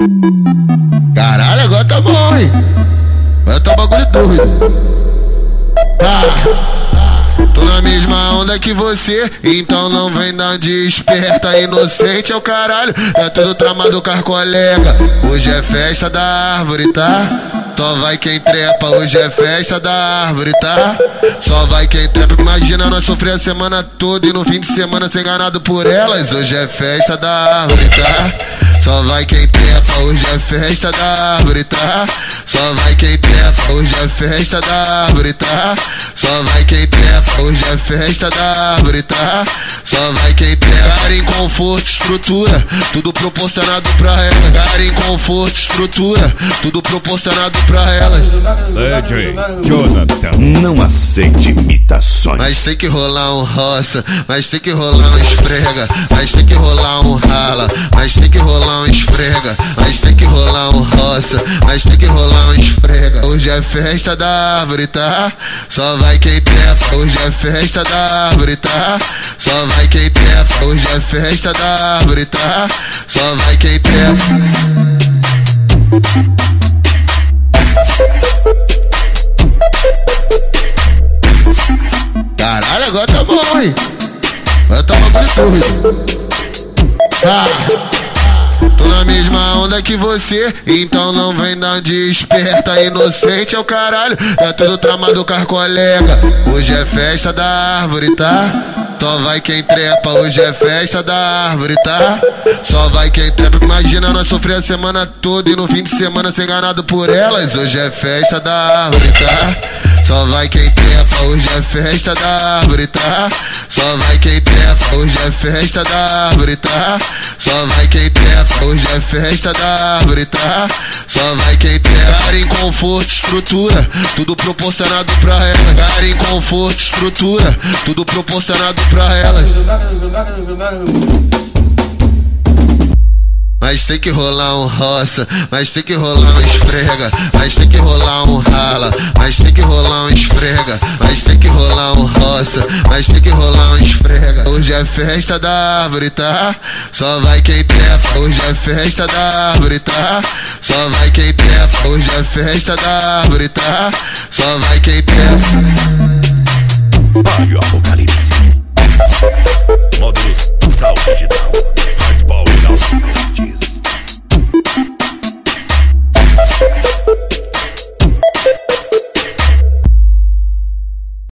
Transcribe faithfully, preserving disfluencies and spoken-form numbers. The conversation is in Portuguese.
Caralho, agora tá bom, hein? Agora tá bagulho doido. Ah, tô na mesma onda que você, então não vem dar de esperta. Inocente é o caralho, é tudo tramado com as colega. Hoje é festa da árvore, tá? Só vai quem trepa, hoje é festa da árvore, tá? Só vai quem trepa. Imagina nós sofrer a semana toda e no fim de semana ser enganado por elas. Hoje é festa da árvore, tá? Só vai quem trepa, hoje é festa da árvore, tá? Só vai quem trepa, hoje é festa da árvore, tá? Só vai quem trepa, hoje é festa da árvore, tá? Só vai quem trepa. Cara em conforto, estrutura, tudo proporcionado pra elas. Cara em conforto, estrutura, tudo proporcionado pra elas. D J Jonathan, não aceite imitações. Mas tem que rolar um roça, mas tem que rolar um esfrega, mas tem que rolar um rala, mas tem que rolar um esfrega, mas tem que rolar um roça, mas tem que rolar um esfrega. Hoje é festa da árvore, tá? Só vai quem trepa, hoje é festa da árvore, tá? Só vai quem trepa, hoje é festa da árvore, tá? Só vai quem trepa. Caralho, agora tá bom, hein? Agora tá bagulho doido. Ah, tô na mesma onda que você, então não vem dar de esperta. Inocente é o caralho, é tudo tramado com as colega. Hoje é festa da árvore, tá? Só vai quem trepa, hoje é festa da árvore, tá? Só vai quem trepa. Imagina nós sofrer a semana toda e no fim de semana ser enganado por elas. Hoje é festa da árvore, tá? Só vai quem trepa, hoje é festa da árvore, tá? Só vai quem trepa, hoje é festa da árvore, tá? Só vai quem trepa, hoje é festa da árvore, tá? Só vai quem trepa. Cara em conforto, estrutura, tudo proporcionado pra elas. Cara em conforto, estrutura, tudo proporcionado pra elas. Mas tem que rolar um roça, mas tem que rolar um esfrega, mas tem que rolar um rala, mas tem que rolar um esfrega, mas tem que rolar um roça, mas tem que rolar um esfrega. Hoje é festa da árvore, tá? Só vai quem trepa, hoje é festa da árvore, tá? Só vai quem trepa, hoje é festa da árvore, tá? Só vai quem trepa. Olha o apocalipse.